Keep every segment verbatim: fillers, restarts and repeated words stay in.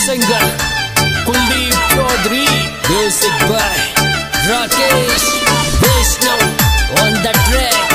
singer Kuldeep Chaudhary, music by Rakesh Vishnu on the track.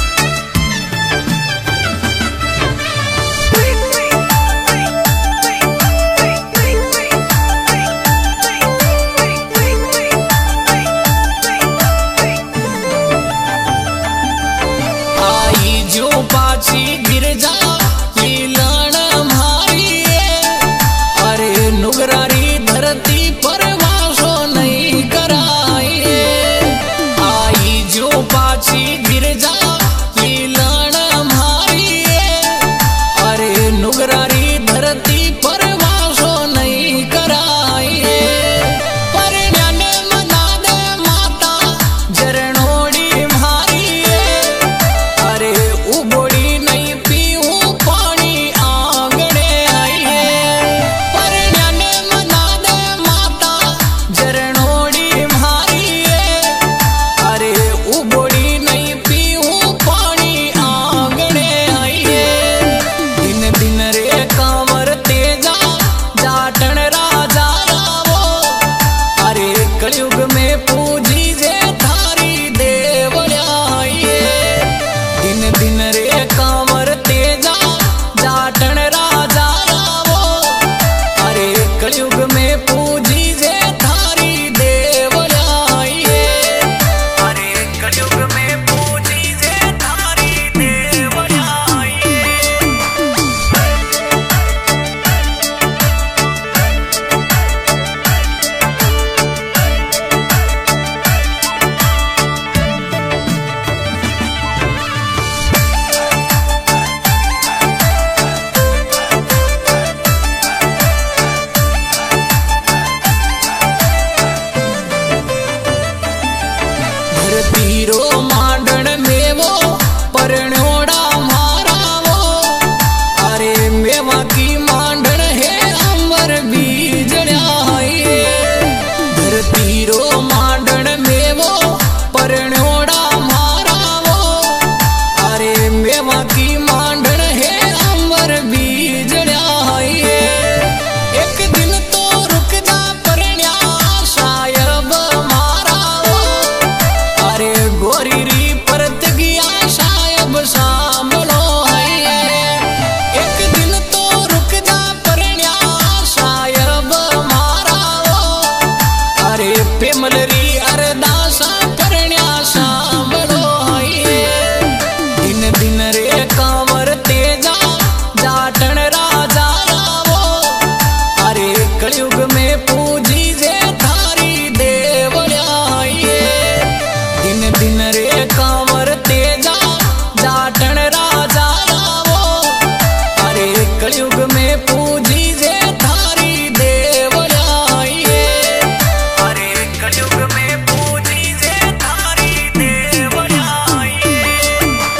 आई जो पाछी गिर जा लीलाण मारी अरे नुगरारी धरती पर वासो नहीं कराए। आई जो पाछी गिर जा लीलाण मारी अरे नुगरारी धरती पर वासो नहीं कराए। पर न्याने मना दे माता जरणोड़ी मारी अरे उबोड़ी नहीं पीऊं पानी आंगणे आई है। पर न्याने मना दे माता जरणोड़ी मारी अरे उबोड़ी नहीं पीऊं पानी आंगणे आई है। दिन दिन रे कांवर तेजा जाटन राजा रावो अरे कलयुग में पूजी जे थारी देवल्या आई है। दिन दिन रे कांवर तेजा जाटन राजा रावो अरे कलयुग में पूजी जे थारी देवल्या आई है। अरे कलयुग में पूजी जे थारी देवल्या आई है। धरतीरो मांडण मेवो परण्योड़ा मारावो अरे मेवा की मांडण है अमर बीजड़ाए। धरतीरो मांडण मेवो परण्योड़ा मारावो अरे मेवा की मांडण है अमर बीजड़ाए। एक दिन तो रुक जा परण्या सायब मारावो अरे गोरी री परत गया सायब सामलो है। एक दिन तो रुक जा परण्या सायब मारावो अरे पेमल री अरदासा परण्या सामलो है। दिन दिन रे कांवर तेजा जाटन राजा रावो अरे कलयुग में पूजी जे थारी देवल्या आई है। दिन दिन रे कांवर तेजा जाटन राजा रावो अरे कलयुग में पूजी जे थारी देवल्या आई है। अरे कलयुग में पूजी जे थारी देवल्या आई है।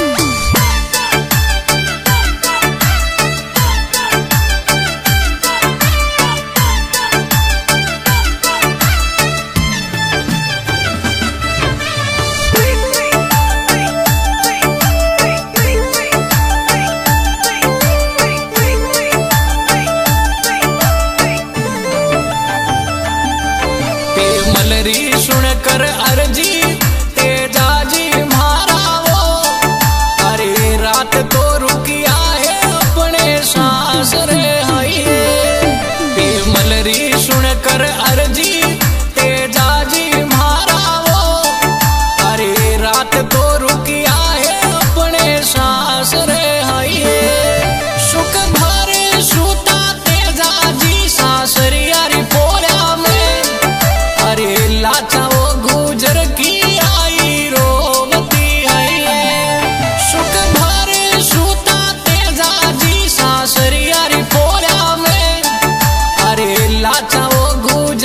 पेमलरी सुनकर अर्जी तेजा जी मारावो अरे रात तो रुकिया है अपने सांस रे आई है। पेमलरी सुनकर अर्जी तेजा जी मारावो अरे रात तो रुकिया है अपने सांस रे आई है। सुख भरे सूता तेजा जी सासरिया री पोल्या में अरे लाचाओ गुजर की आई रोवती आई है। सुख भरे सूता तेजा जी सासरिया री पोल्या में अरे लाचाओ गुजर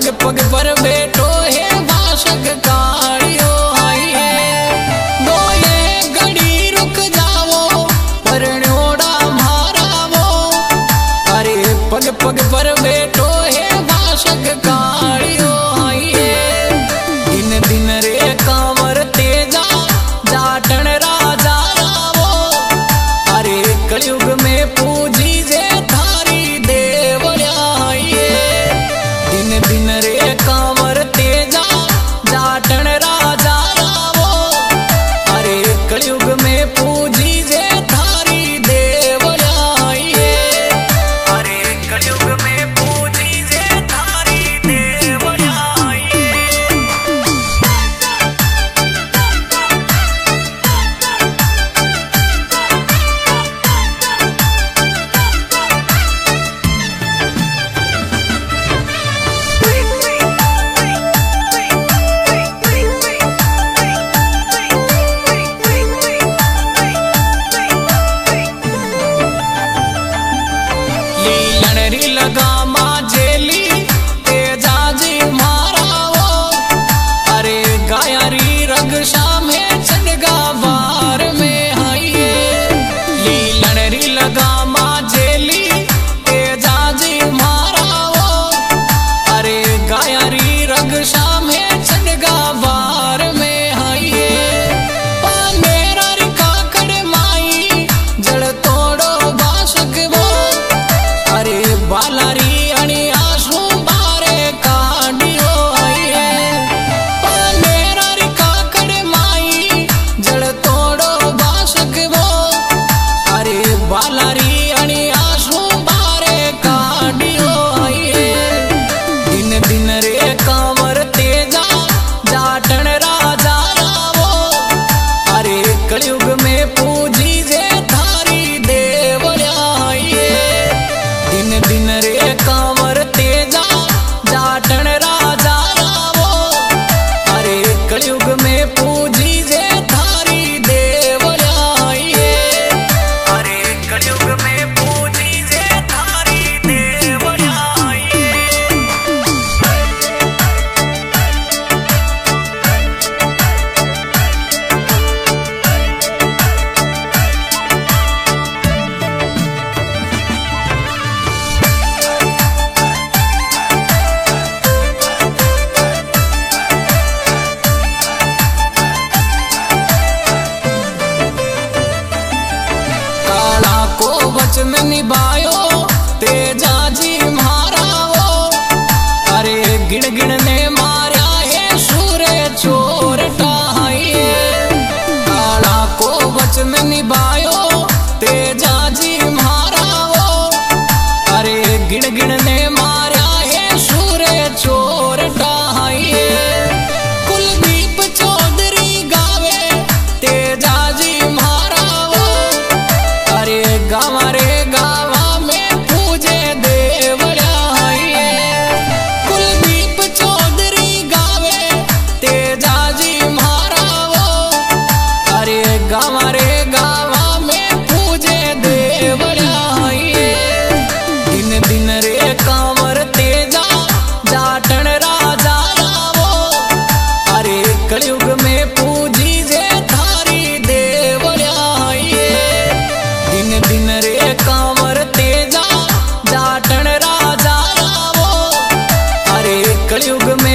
पग पग पर बैठो है भाषक कालियो आइए दो ये घड़ी रुक जाओ परण्योड़ा मारा वो अरे पग पग पर बैठो है भाषक कालियो आइए दिन दिन रे कांवर तेजा जाटन राजा वो अरे कलयुग में पूजी जे थारी देवड़िया आइए दिन दिन रे कांवर तेजा जाटन राजा वो अरे कलयुग में पूजी जे थारी देवड़िया आइए अरे कलयुग में पूजी जे थारी देवड़िया आइए लीलनरी लगा जेली तेजा जी मारा वो अरे गायारी रगशा में चढ़गा बार में आइए लीलनरी लगा जेली तेजा जी मारा वो अरे गायारी रगशा में चढ़गा बार में आइए मेरा रिका कड़ माई जड़ तोड़ो बासक वो अरे बालारी अणी आंसू बारे कांडियो आइए मेरा रिका कड़ माई जड़ तोड़ो बासक वो अरे बालारी अणी आंसू बारे कांडियो आइए दिन दिन रे कांवर तेजा जाटन राजा वो अरे कलयुग में पूजी जे थारी देवड़िया आइए दिन दिन रे कांवर तेजा जाटन राजा वो अरे कलयुग में पूजी जे थारी देवड़िया आइए अरे कलयुग में पूजी जे थारी देवड़िया आइए काला को वचन निभायो तेजा जी मारा वो अरे गिण गिण ने मारा है सूरे चोर टाइए काला को वचन निभायो तेजा जी मारा वो अरे गिण गिण ने मारा है सूरे चोर टाइए कुलदीप चौधरी गावे तेजा जी मारा वो अरे गावा रे गावा में पूजे देवड़िया आइए कुलदीप चौधरी गावे तेजा जी मारा वो अरे गावा रे गावा में पूजे देवड़िया आइए दिन दिन रे कांवर तेजा जाटन राजा वो अरे कलयुग में पूजी जे थारी देवड़िया आइए दिन दिन रे कांवर तेजा जाटन राजा वो अरे कलयुग में